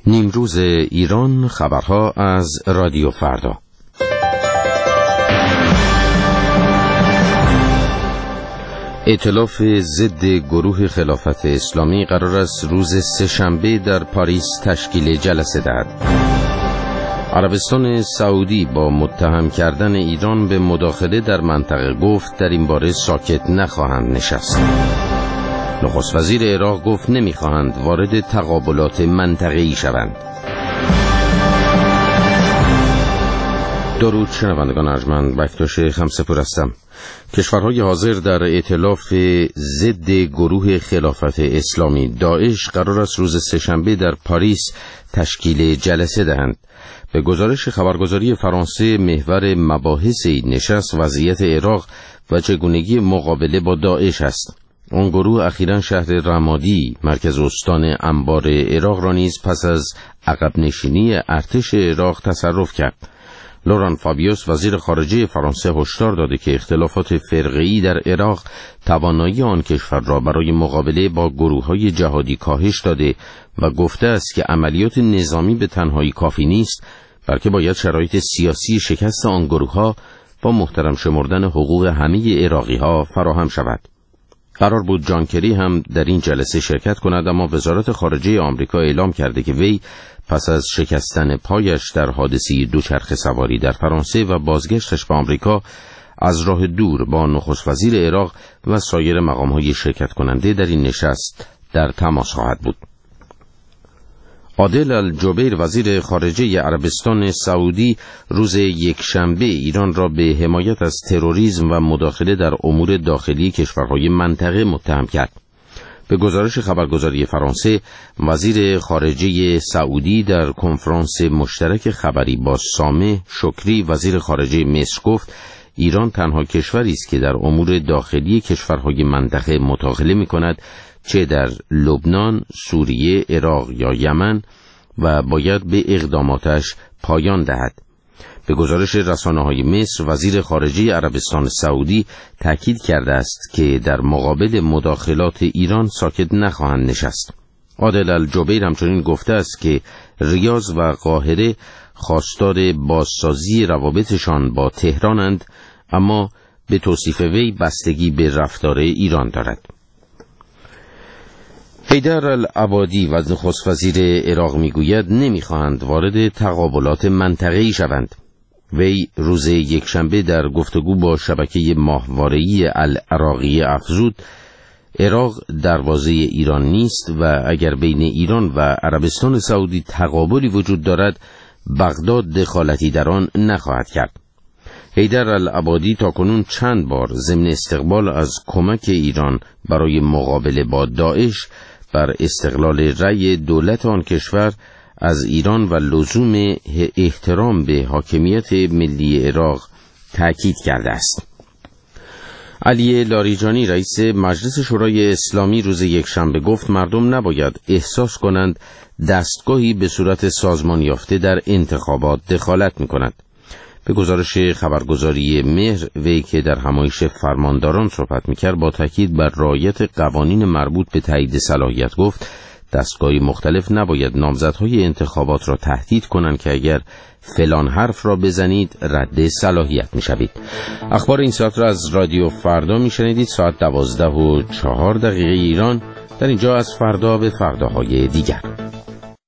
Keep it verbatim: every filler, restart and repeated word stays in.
نیمروز ایران، خبرها از رادیو فردا. ائتلاف ضد گروه خلافت اسلامی قرار است روز سه‌شنبه در پاریس تشکیل جلسه دهد. عربستان سعودی با متهم کردن ایران به مداخله در منطقه گفت در این باره ساکت نخواهند نشست. نخست وزیر عراق گفت نمیخواهند وارد تقابلات منطقه‌ای شوند. درود شنوندگان ارجمند، بکتاش خمسه‌پور هستم. کشورهای حاضر در ائتلاف ضد گروه خلافت اسلامی داعش قرار است روز سه‌شنبه در پاریس تشکیل جلسه دهند. به گزارش خبرگزاری فرانسه، محور مباحث این نشست وضعیت عراق و چگونگی مقابله با داعش است. آن گروه اخیراً شهر رمادی، مرکز استان انبار عراق را نیز پس از عقب نشینی ارتش عراق تصرف کرد. لوران فابیوس، وزیر خارجه فرانسه، هشدار داده که اختلافات فرقه‌ای در عراق توانایی آن کشور را برای مقابله با گروه‌های جهادی کاهش داده و گفته است که عملیات نظامی به تنهایی کافی نیست، بلکه باید شرایط سیاسی شکست آن گروه‌ها با محترم شمردن حقوق همه عراقی‌ها فراهم شود. قرار بود جان کری هم در این جلسه شرکت کند، اما وزارت خارجه آمریکا اعلام کرده که وی پس از شکستن پایش در حادثه دوچرخه سواری در فرانسه و بازگشتش به آمریکا از راه دور با نخست وزیر عراق و سایر مقام‌های شرکت کننده در این نشست در تماس خواهد بود. عادل الجبیر، وزیر خارجه عربستان سعودی، روز یکشنبه ایران را به حمایت از تروریسم و مداخله در امور داخلی کشورهای منطقه متهم کرد. به گزارش خبرگزاری فرانسه، وزیر خارجه سعودی در کنفرانس مشترک خبری با سامح شکری، وزیر خارجه مصر، گفت ایران تنها کشوری است که در امور داخلی کشورهای منطقه مداخله می‌کند، چه در لبنان، سوریه، عراق یا یمن، و باید به اقداماتش پایان دهد. به گزارش رسانه‌های مصر، وزیر خارجه عربستان سعودی تاکید کرده است که در مقابل مداخلات ایران ساکت نخواهند نشست. عادل الجبیر همچنین گفته است که ریاض و قاهره خواستار بازسازی روابطشان با تهرانند، اما به توصیف وی بستگی به رفتار ایران دارد. حیدر العبادی، نخست وزیر عراق، میگوید نمیخواهند وارد تقابلات منطقه‌ای شوند. وی روز یکشنبه در گفتگو با شبکه ماهواره‌ای العراقی افزود عراق دروازه ایران نیست و اگر بین ایران و عربستان سعودی تقابلی وجود دارد، بغداد دخالتی در آن نخواهد کرد. حیدر العبادی تاکنون چند بار ضمن استقبال از کمک ایران برای مقابله با داعش بر استقلال رأی دولت آن کشور از ایران و لزوم احترام به حاکمیت ملی عراق تأکید کرده است. علی لاریجانی، رئیس مجلس شورای اسلامی، روز یکشنبه گفت مردم نباید احساس کنند دستگاهی به صورت سازمان یافته در انتخابات دخالت می‌کند. به گزارش خبرگزاری مهر، وی که در همایش فرمانداران صحبت می‌کرد با تاکید بر رعایت قوانین مربوط به تایید صلاحیت گفت دستگاهی مختلف نباید نامزدهای انتخابات را تهدید کنند که اگر فلان حرف را بزنید رد صلاحیت می‌شوید. اخبار این ساعت را از رادیو فردا می‌شنیدید. ساعت دوازده و چهار دقیقه ایران. در اینجا از فردا به فرداهای دیگر.